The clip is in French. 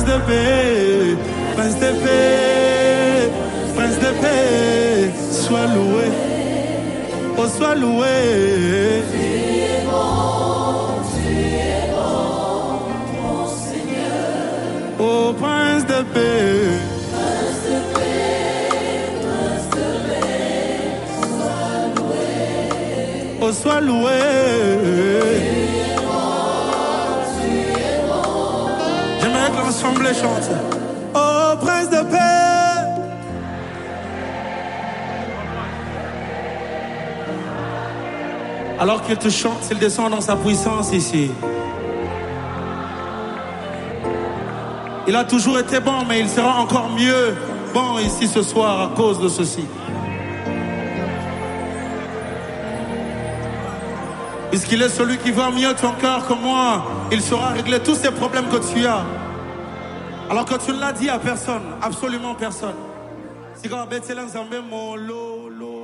de paix, prince de paix, prince de paix, sois loué, oh sois loué. Tu es bon, mon Seigneur. Oh prince de paix, prince de paix, sois loué, oh sois loué. J'aimerais que l'ensemble chante. Oh prince de paix. Alors qu'il te chante, il descend dans sa puissance ici. Il a toujours été bon, mais il sera encore mieux bon ici ce soir à cause de ceci. Puisqu'il est celui qui voit mieux ton cœur que moi, il saura régler tous ces problèmes que tu as. Alors que tu ne l'as dit à personne, absolument personne. C'est comme Bethlehem Zambé, mon lo.